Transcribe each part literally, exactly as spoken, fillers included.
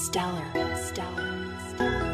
Stellar, stellar, stellar.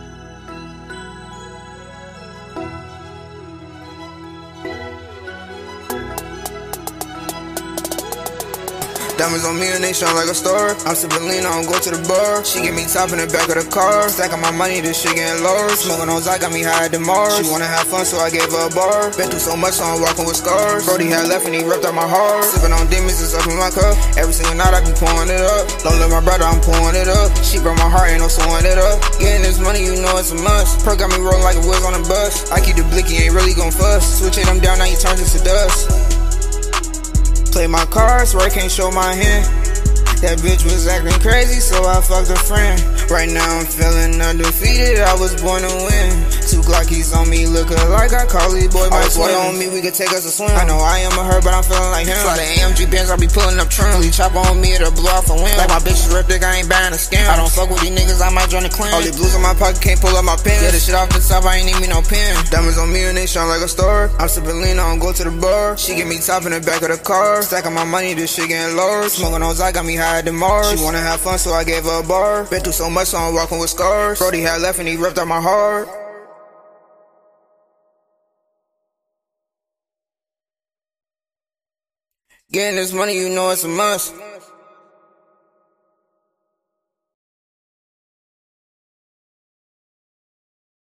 Diamonds on me and they shine like a star. I'm sipping lean, I don't go to the bar. She get me top in the back of the car. Stacking my money, this shit getting low. Smoking on Zy, got me high at the Mars. She wanna have fun, so I gave her a bar. Been through so much, so I'm walking with scars. Brody had left and he ripped out my heart. Sipping on demons, it's up in my cup. Every single night I be pouring it up. Don't let my brother, I'm pouring it up. She broke my heart, ain't no sewing it up. Getting this money, you know it's a must. Perk got me rolling like a whiz on a bus. I keep the blicky, ain't really gon' fuss. Switch it, I'm down, now you turn this to dust. Play my cards, where I can't show my hand. That bitch was acting crazy, so I fucked a friend. Right now I'm feeling undefeated, I was born to win. Two Glockies on me, looking like I call these boy my twin. On me, we could take us a swim. I know I am a her, but I'm feeling like him. Fly the A M G Benz, I be pulling up trim. He chop on me, it'll blow off a whim. Like my bitches rip thick, I ain't buying a scam. I don't fuck with these niggas, I might join the clan. All these blues in my pocket, can't pull up my pen. Yeah, the shit off the top, I ain't need me no pen. Diamonds on me and they shine like a star. I'm sipping lean, I don't go to the bar. She get me top in the back of the car. Stacking my money, this shit getting low. Smoking on Zy, got me high at the Mars. She wanna have fun, so I gave her a bar. Been through so much, so I'm walking with scars. Brody had left and he ripped out my heart. Getting this money, you know it's a must.